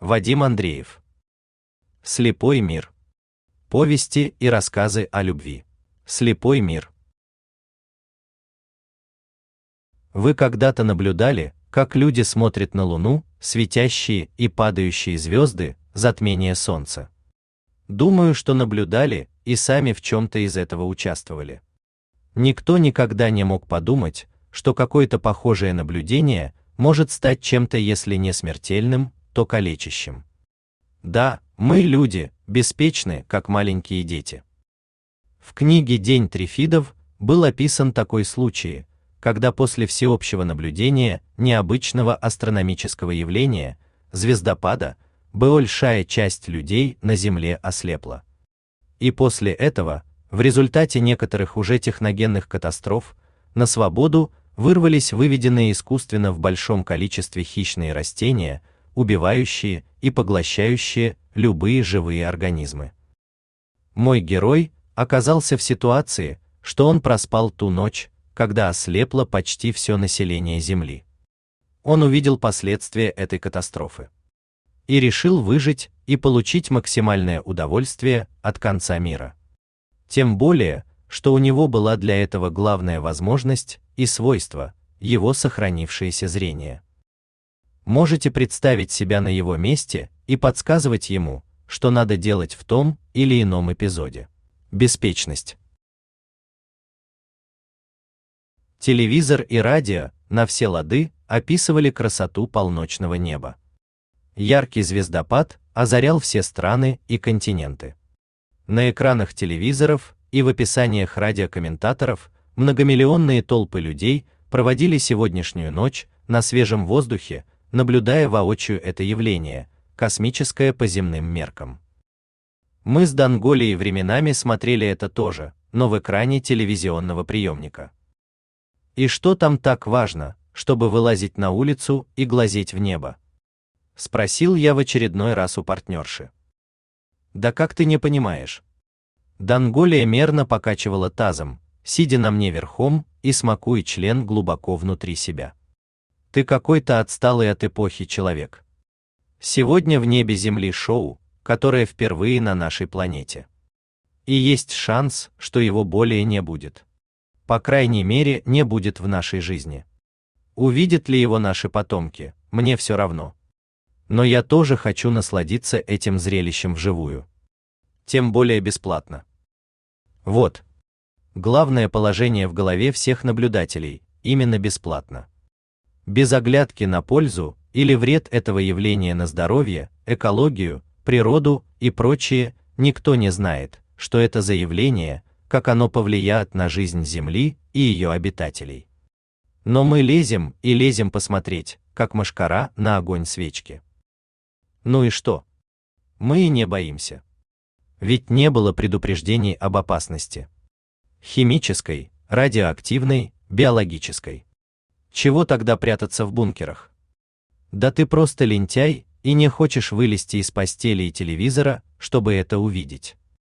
Вадим Андреев. Слепой мир. Повести и рассказы о любви. Слепой мир. Вы когда-то наблюдали, как люди смотрят на Луну, светящие и падающие звезды, затмение Солнца? Думаю, что наблюдали и сами в чем-то из этого участвовали. Никто никогда не мог подумать, что какое-то похожее наблюдение может стать чем-то, если не смертельным, то калечащим. Да, мы, люди, беспечны, как маленькие дети. В книге «День Трифидов» был описан такой случай, когда после всеобщего наблюдения необычного астрономического явления, звездопада, большая часть людей на Земле ослепла. И после этого, в результате некоторых уже техногенных катастроф, на свободу вырвались выведенные искусственно в большом количестве хищные растения, убивающие и поглощающие любые живые организмы. Мой герой оказался в ситуации, что он проспал ту ночь, когда ослепло почти все население Земли. Он увидел последствия этой катастрофы и решил выжить и получить максимальное удовольствие от конца мира. Тем более, что у него была для этого главная возможность и свойство – его сохранившееся зрение. Можете представить себя на его месте и подсказывать ему, что надо делать в том или ином эпизоде. Беспечность. Телевизор и радио на все лады описывали красоту полночного неба. Яркий звездопад озарял все страны и континенты. На экранах телевизоров и в описаниях радиокомментаторов многомиллионные толпы людей проводили сегодняшнюю ночь на свежем воздухе, наблюдая воочию это явление, космическое по земным меркам. Мы с Данголией временами смотрели это тоже, но в экране телевизионного приемника. И что там так важно, чтобы вылазить на улицу и глазеть в небо? Спросил я в очередной раз у партнерши. Да как ты не понимаешь? Данголия мерно покачивала тазом, сидя на мне верхом и смакуя член глубоко внутри себя. Ты какой-то отсталый от эпохи человек. Сегодня в небе Земли шоу, которое впервые на нашей планете. И есть шанс, что его более не будет. По крайней мере, не будет в нашей жизни. Увидят ли его наши потомки, мне все равно. Но я тоже хочу насладиться этим зрелищем вживую. Тем более бесплатно. Вот. Главное положение в голове всех наблюдателей – именно бесплатно. Без оглядки на пользу или вред этого явления на здоровье, экологию, природу и прочее, никто не знает, что это за явление, как оно повлияет на жизнь Земли и ее обитателей. Но мы лезем и лезем посмотреть, как мошкара на огонь свечки. Ну и что? Мы и не боимся. Ведь не было предупреждений об опасности. Химической, радиоактивной, биологической. Чего тогда прятаться в бункерах? Да ты просто лентяй и не хочешь вылезти из постели и телевизора, чтобы это увидеть.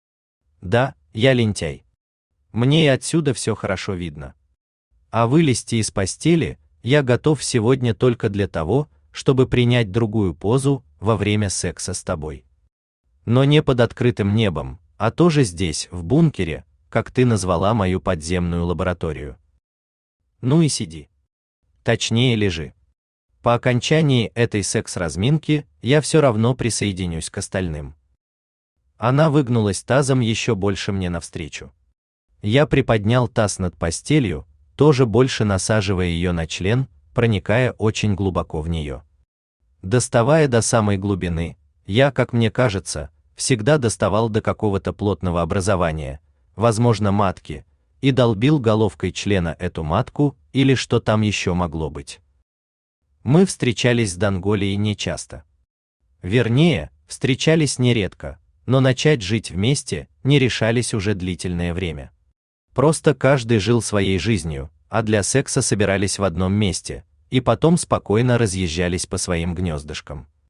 Да, я лентяй. Мне и отсюда все хорошо видно. А вылезти из постели я готов сегодня только для того, чтобы принять другую позу во время секса с тобой. Но не под открытым небом, а тоже здесь, в бункере, как ты назвала мою подземную лабораторию. Ну и сиди. Точнее, лежи. По окончании этой секс-разминки я все равно присоединюсь к остальным. Она выгнулась тазом еще больше мне навстречу. Я приподнял таз над постелью, тоже больше насаживая ее на член, проникая очень глубоко в нее. Доставая до самой глубины, я, как мне кажется, всегда доставал до какого-то плотного образования, возможно, матки, и долбил головкой члена эту матку или что там еще могло быть. Мы встречались с Данголией нечасто. Вернее, встречались нередко, но начать жить вместе не решались уже длительное время. Просто каждый жил своей жизнью, а для секса собирались в одном месте, и потом спокойно разъезжались по своим гнездышкам.